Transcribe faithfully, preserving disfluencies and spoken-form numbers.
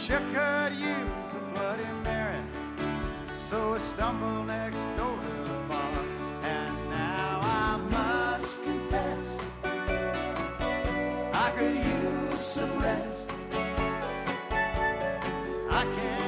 sure could use a Bloody Mary, so I stumbled next door to the bar. And now I must confess, I could use some rest. I can't